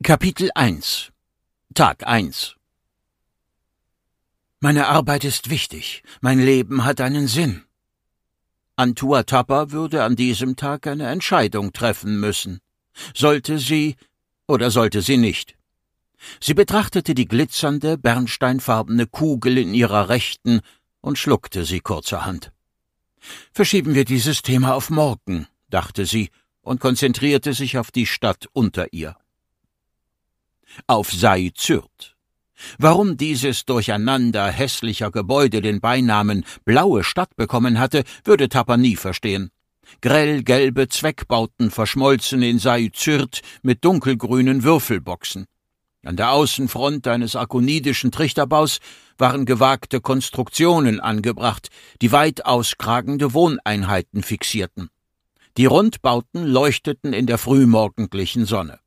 Kapitel 1 Tag 1 Meine Arbeit ist wichtig, mein Leben hat einen Sinn. Antua Thapa würde an diesem Tag eine Entscheidung treffen müssen. Sollte sie oder sollte sie nicht? Sie betrachtete die glitzernde, bernsteinfarbene Kugel in ihrer Rechten und schluckte sie kurzerhand. Verschieben wir dieses Thema auf morgen, dachte sie und konzentrierte sich auf die Stadt unter ihr. Auf Sai-Zürt. Warum dieses Durcheinander hässlicher Gebäude den Beinamen »Blaue Stadt« bekommen hatte, würde Thapa nie verstehen. Grellgelbe Zweckbauten verschmolzen in Sai-Zürt mit dunkelgrünen Würfelboxen. An der Außenfront eines akonidischen Trichterbaus waren gewagte Konstruktionen angebracht, die weit auskragende Wohneinheiten fixierten. Die Rundbauten leuchteten in der frühmorgendlichen Sonne.